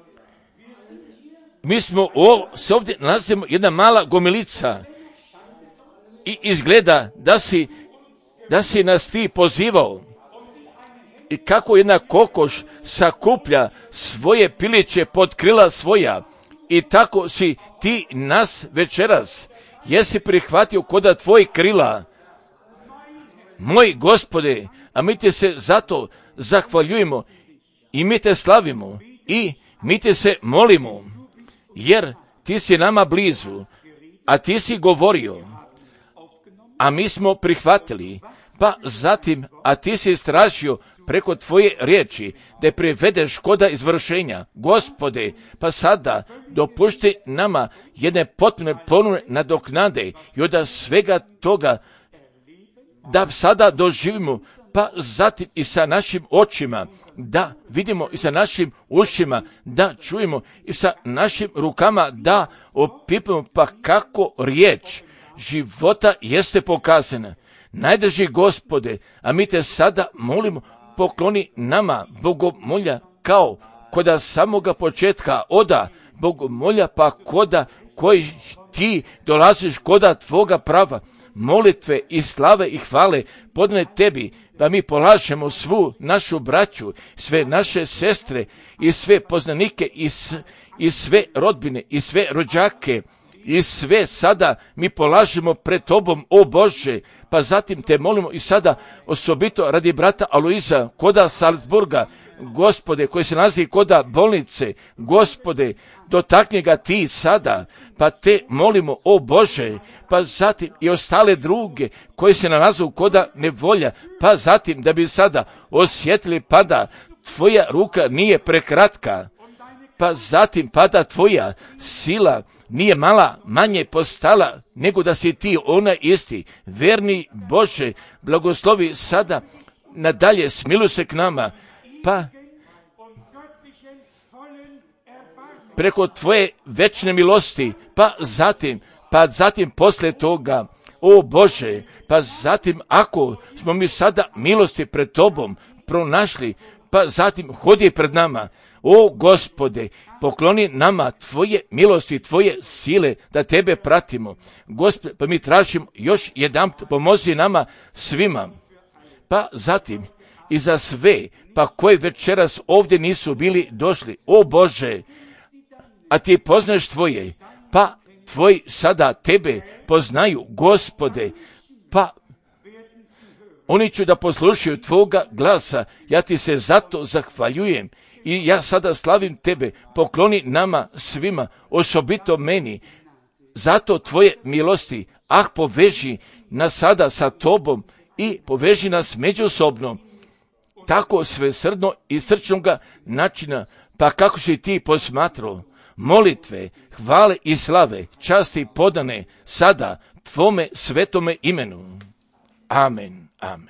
Mi smo o, se ovdje nalazimo jedna mala gomilica i izgleda da si, da si nas ti pozivao. I kako jedna kokoš sakuplja svoje piliće pod krila svoja, i tako si ti nas večeras, jesi prihvatio koda tvojih krila, moj Gospode, a mi te se zato zahvaljujemo i mi te slavimo i mi te se molimo, jer ti si nama blizu, a ti si govorio, a mi smo prihvatili, pa zatim, a ti si stražio preko tvoje riječi, da je privedeš koda izvršenja. Gospode, pa sada dopušti nama jedne potpune ponune nadoknade i od svega toga da sada doživimo, pa zatim i sa našim očima, da vidimo i sa našim ušima, da čujemo i sa našim rukama, da opipimo, pa kako riječ života jeste pokazana. Najdrži Gospode, a mi te sada molimo, pokloni nama bogomolja kao koda samoga početka oda bogomolja, pa koda koji ti dolaziš koda tvoga prava, molitve i slave i hvale podne tebi, da mi polažemo svu našu braću, sve naše sestre i sve poznanike i, s, i sve rodbine i sve rođake i sve sada mi polažemo pred tobom, o Bože, pa zatim te molimo i sada osobito radi brata Aloiza koda Salzburga, Gospode, koji se nalazi koda bolnice, Gospode, dotakni ga ti sada, pa te molimo, o Bože, pa zatim i ostale druge koji se nalazu koda nevolja, pa zatim da bi sada osjetili pada tvoja ruka nije prekratka, pa zatim pada tvoja sila nije mala, manje postala, nego da si ti ona isti. Verni Bože, blagoslovi sada nadalje, smiluj se k nama, pa preko tvoje večne milosti, pa zatim, pa zatim posle toga, o Bože, pa zatim ako smo mi sada milosti pred tobom pronašli, pa zatim hodi pred nama, o Gospode, pokloni nama tvoje milosti, tvoje sile, da tebe pratimo. Gospode, pa mi tražimo još jedan, pomozi nama svima. Pa zatim i za sve, pa koji večeras ovdje nisu bili došli, o Bože, a ti poznaš tvoje, pa tvoji sada tebe poznaju, Gospode, pa oni ću da poslušaju tvoga glasa, ja ti se zato zahvaljujem i ja sada slavim tebe, pokloni nama svima, osobito meni, zato tvoje milosti, ah poveži nas sada sa tobom i poveži nas međusobno, tako svesrdno i srčnoga načina, pa kako si ti posmatrao, molitve, hvale i slave, časti podane sada tvome svetome imenu. Amen, amen.